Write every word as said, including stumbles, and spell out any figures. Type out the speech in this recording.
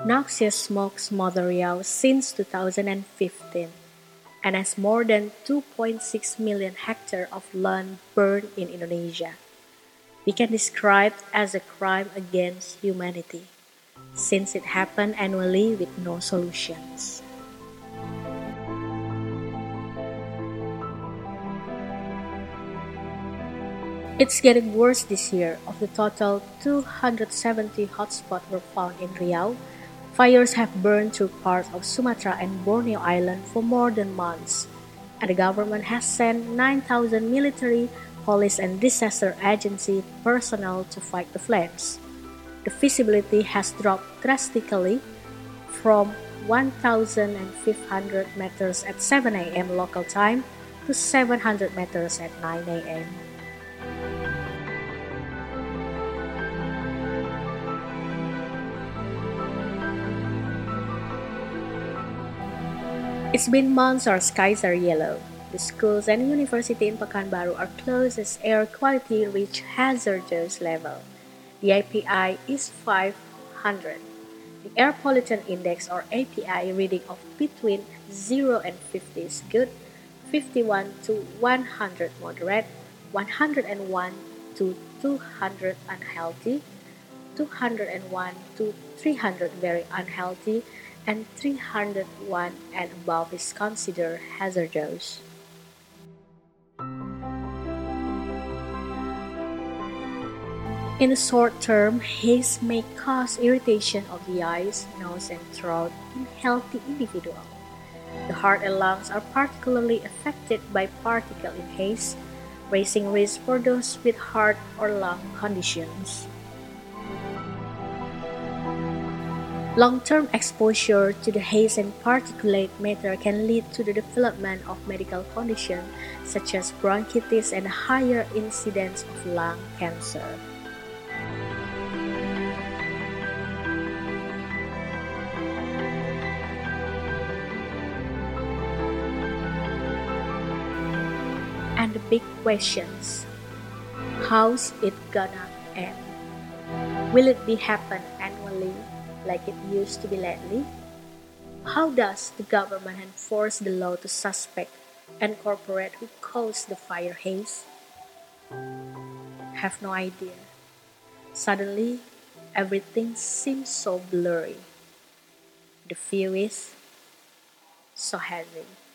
Noxious smoke smothered Riau since two thousand fifteen and has more than two point six million hectares of land burned in Indonesia. We can describe it as a crime against humanity, since it happened annually with no solutions. It's getting worse this year. Of the total two hundred seventy hotspots were found in Riau, fires have burned through parts of Sumatra and Borneo Island for more than months, and the government has sent nine thousand military, police and disaster agency personnel to fight the flames. The visibility has dropped drastically from one thousand five hundred meters at seven a m local time to seven hundred meters at nine a m It's been months our skies are yellow. The schools and university in Pekanbaru are closed as air quality reached hazardous level. The A P I is five hundred. The air pollution index or A P I reading of between zero and fifty is good, fifty-one to one hundred moderate, one hundred one to two hundred unhealthy, two hundred one to three hundred very unhealthy, and three hundred one and above is considered hazardous. In the short term, haze may cause irritation of the eyes, nose, and throat in healthy individuals. The heart and lungs are particularly affected by particles in haze, raising risk for those with heart or lung conditions. Long-term exposure to the haze and particulate matter can lead to the development of medical conditions such as bronchitis and a higher incidence of lung cancer. And the big questions: how's it gonna end? Will it be happen annually like it used to be lately? How does the government enforce the law to suspect and corporate who caused the fire haze? Have no idea. Suddenly, everything seems so blurry. The view is so heavy.